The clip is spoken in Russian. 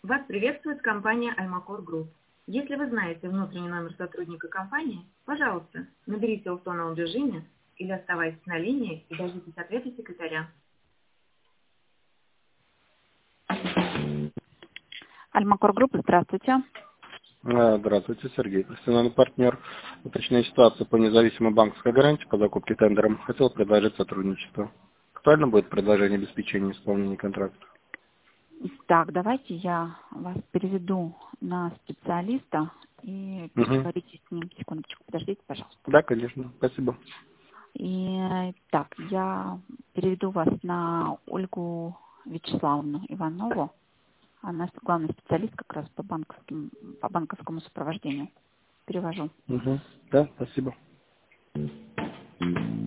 Вас приветствует компания Almacor Group. Если вы знаете внутренний номер сотрудника компании, пожалуйста, наберите его в тоновом режиме или оставайтесь на линии и дождитесь ответа секретаря. Almacor Group, здравствуйте. Здравствуйте, Сергей. Профессиональный партнер. Уточняю ситуацию по независимой банковской гарантии по закупке тендером. Хотел предложить сотрудничество. Актуально будет предложение обеспечения исполнения контракта? Так, давайте я вас переведу на специалиста и переговорите с ним. Секундочку, подождите, пожалуйста. Да, конечно. Спасибо. И так, я переведу вас на Ольгу Вячеславовну Иванову. Она главный специалист как раз по банковскому сопровождению. Перевожу. Да, спасибо.